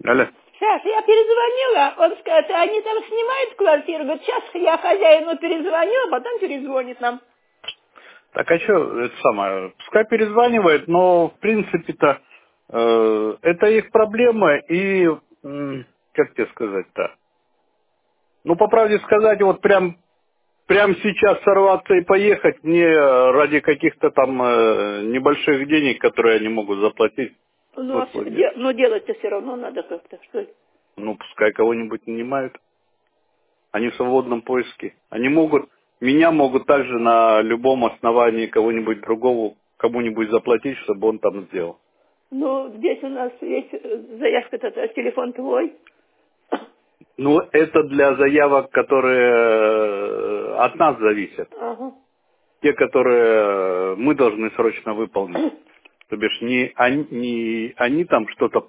Алло. Саша, я перезвонила, он скажет, они там снимают квартиру, говорит, сейчас я хозяину перезвоню, а потом перезвонит нам. Так а что, это самое, пускай перезванивает, но в принципе-то это их проблема и, как тебе сказать-то, ну по правде сказать, вот прям сейчас сорваться и поехать мне ради каких-то там небольших денег, которые они могут заплатить, Ну, смысла нет. но делать-то все равно надо как-то, что ли. Ну пускай кого-нибудь нанимают. Они в свободном поиске. Меня могут также на любом основании кого-нибудь другого, кому-нибудь заплатить, чтобы он там сделал. Ну, здесь у нас есть заявка-то, телефон твой. Ну, это для заявок, которые от нас зависят. Ага. Те, которые мы должны срочно выполнить. То бишь, не они там что-то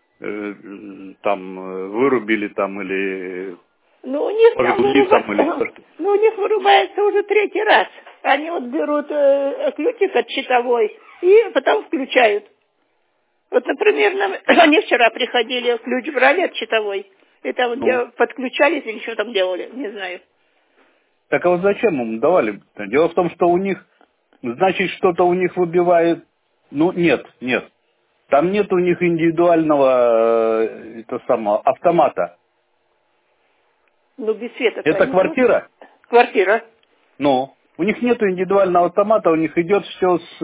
вырубили там или Ну, у них там пожгли там или что-то. ну, у них вырубается уже третий раз. Они вот берут ключик от щитовой и потом включают. Вот, например, они вчера приходили, ключ брали от щитовой, и там Ну. подключались или что там делали, не знаю. Так а вот зачем им давали? Дело в том, что у них, значит, что-то у них выбивает. Ну, нет. Там нет у них индивидуального автомата. Ну, без света-то Это они тоже. квартира? Квартира. Ну, у них нет индивидуального автомата, у них идет все с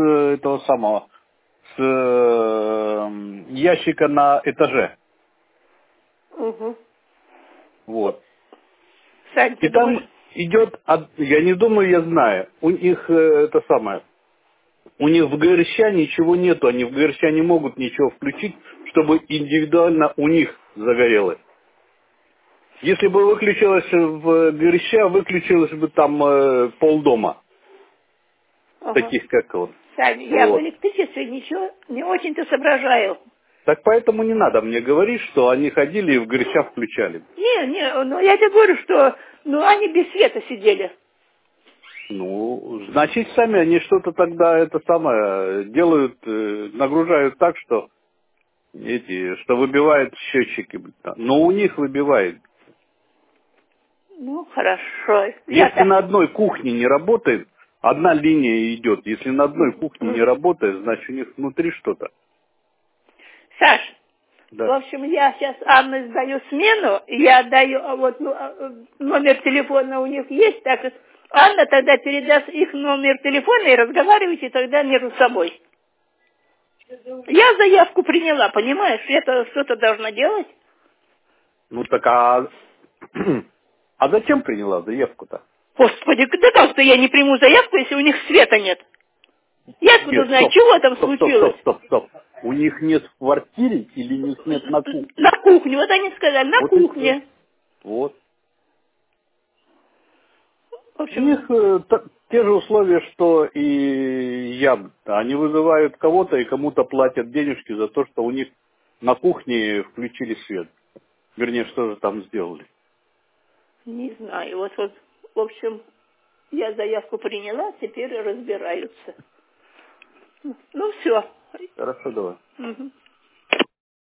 ящика на этаже. Угу. Вот. Сань, И ты думаешь? там идет, я не думаю, я знаю, у них у них в ГРЩ ничего нету, они в ГРЩ не могут ничего включить, чтобы индивидуально у них загорелось. Если бы выключилось в ГРЩ, выключилось бы там полдома, Ага. таких как он. Сань, я в Вот. электричестве ничего не очень-то соображаю. Так поэтому не надо мне говорить, что они ходили и в ГРЩ включали. Не, ну я тебе говорю, что они без света сидели. Ну, значит, сами они что-то тогда делают, нагружают так, что что выбивает счетчики. Но у них выбивает. Ну, хорошо. Если на одной кухне не работает, одна линия идет. Если на одной кухне не работает, значит у них внутри что-то. Саш, в Да. общем, я сейчас Анне сдаю смену, я даю, номер телефона у них есть, так что Анна тогда передаст их номер телефона и разговаривайте тогда между собой. Я заявку приняла, понимаешь, это что-то должна делать. Ну так а зачем приняла заявку-то? Господи, да как-то я не приму заявку, если у них света нет. Я откуда Нет, знаю, чего там случилось? стоп. У них нет в квартире или у них нет на кухне? На кухне, вот они сказали, на Вот и все. кухне. Вот. В У общем, них те же условия, что и я. Они вызывают кого-то и кому-то платят денежки за то, что у них на кухне включили свет. Вернее, что же там сделали. не знаю, в общем, я заявку приняла, теперь разбираются. Ну, все. Хорошо, давай. Мгм.